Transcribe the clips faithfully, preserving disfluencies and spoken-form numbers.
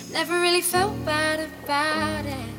Never really felt bad about it,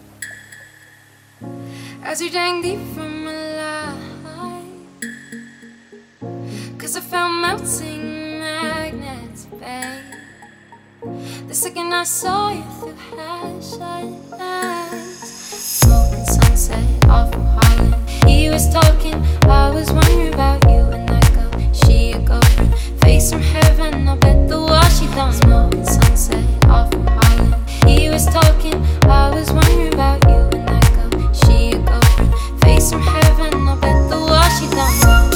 as we drank deep from a light. Cause I found melting magnets, babe, the second I saw you through flashlights. Smoking sunset off from Harlem. He was talking, I was wondering about you and that girl. She a girlfriend, face from heaven, I bet the world she done. Smoking sunset off from Harlem. He was talking, I was wondering about you and that girl. She a girlfriend, face from heaven, I bet the world she done.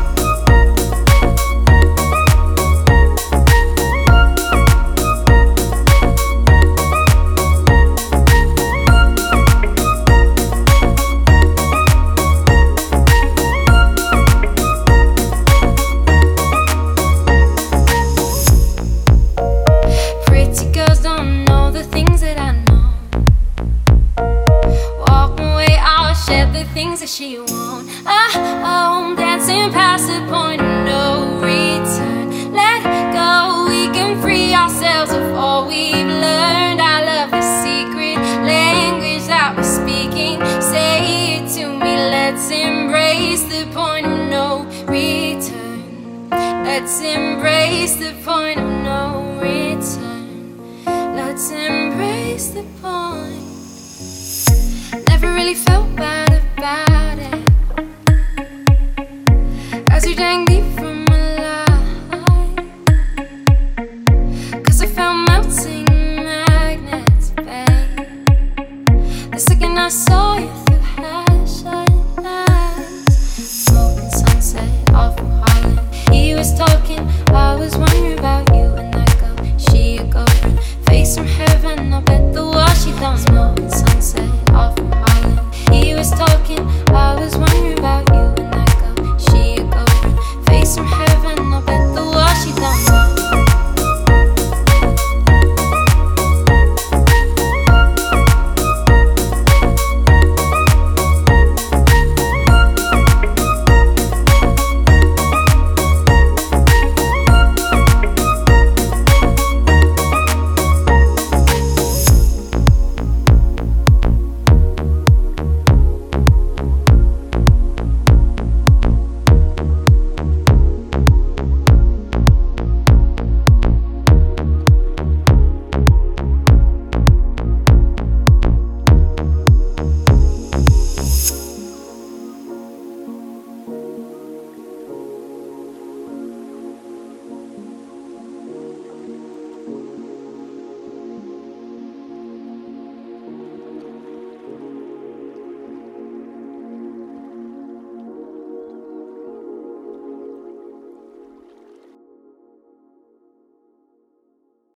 Things that she won't. Ah, oh, dancing past the point of no return. Let go, we can free ourselves of all we've learned. I love the secret language that we're speaking. Say it to me, let's embrace the point of no return. Let's embrace the point of no return. Let's embrace the point. Never really felt bad about it, as we drank deep from a light. Cause I found melting magnets, babe, the second I saw you through flashlights. Smoking sunset off from Harlem. He was talking, I was wondering about you and that girl. She a girlfriend, face from heaven, I bet the world she done. Smoking sunset